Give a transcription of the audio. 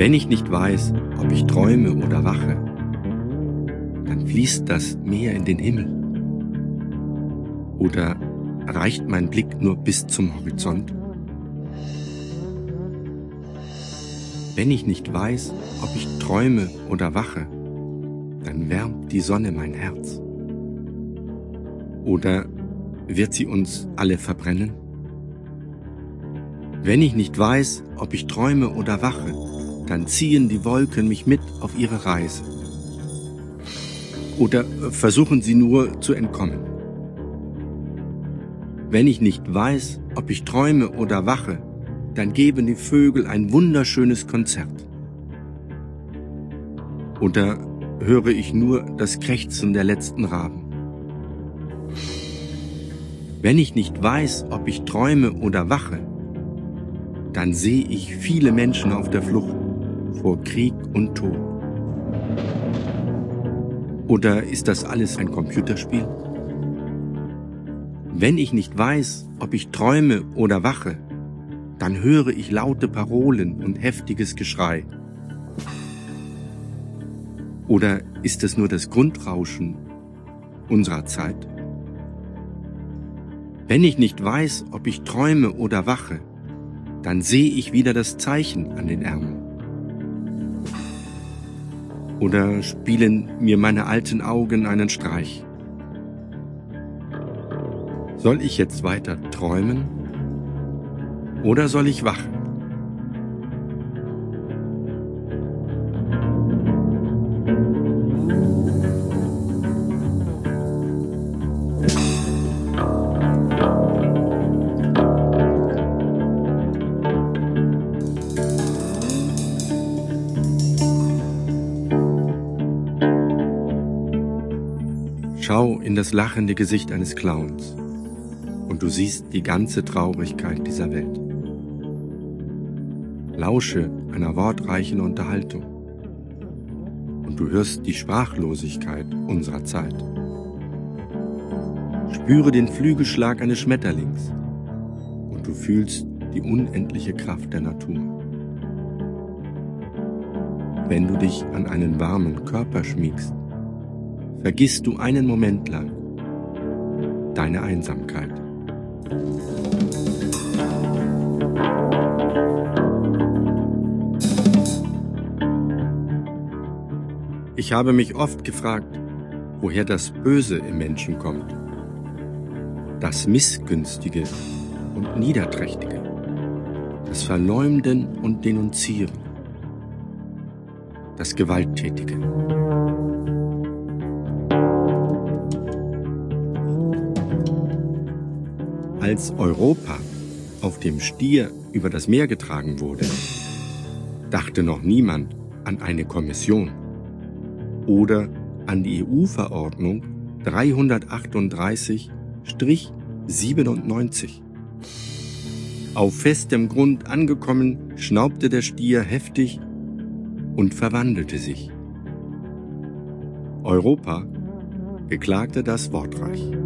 Wenn ich nicht weiß, ob ich träume oder wache, dann fließt das Meer in den Himmel. Oder reicht mein Blick nur bis zum Horizont? Wenn ich nicht weiß, ob ich träume oder wache, dann wärmt die Sonne mein Herz. Oder wird sie uns alle verbrennen? Wenn ich nicht weiß, ob ich träume oder wache, dann ziehen die Wolken mich mit auf ihre Reise. Oder versuchen sie nur zu entkommen. Wenn ich nicht weiß, ob ich träume oder wache, dann geben die Vögel ein wunderschönes Konzert. Oder höre ich nur das Krächzen der letzten Raben. Wenn ich nicht weiß, ob ich träume oder wache, dann sehe ich viele Menschen auf der Flucht vor Krieg und Tod. Oder ist das alles ein Computerspiel? Wenn ich nicht weiß, ob ich träume oder wache, dann höre ich laute Parolen und heftiges Geschrei. Oder ist es nur das Grundrauschen unserer Zeit? Wenn ich nicht weiß, ob ich träume oder wache, dann sehe ich wieder das Zeichen an den Ärmeln. Oder spielen mir meine alten Augen einen Streich? Soll ich jetzt weiter träumen oder soll ich wachen? Schau in das lachende Gesicht eines Clowns und du siehst die ganze Traurigkeit dieser Welt. Lausche einer wortreichen Unterhaltung und du hörst die Sprachlosigkeit unserer Zeit. Spüre den Flügelschlag eines Schmetterlings und du fühlst die unendliche Kraft der Natur. Wenn du dich an einen warmen Körper schmiegst, vergisst du einen Moment lang deine Einsamkeit. Ich habe mich oft gefragt, woher das Böse im Menschen kommt. Das Missgünstige und Niederträchtige. Das Verleumden und Denunzieren. Das Gewalttätige. Als Europa auf dem Stier über das Meer getragen wurde, dachte noch niemand an eine Kommission oder an die EU-Verordnung 338-97. Auf festem Grund angekommen, schnaubte der Stier heftig und verwandelte sich. Europa beklagte das wortreich.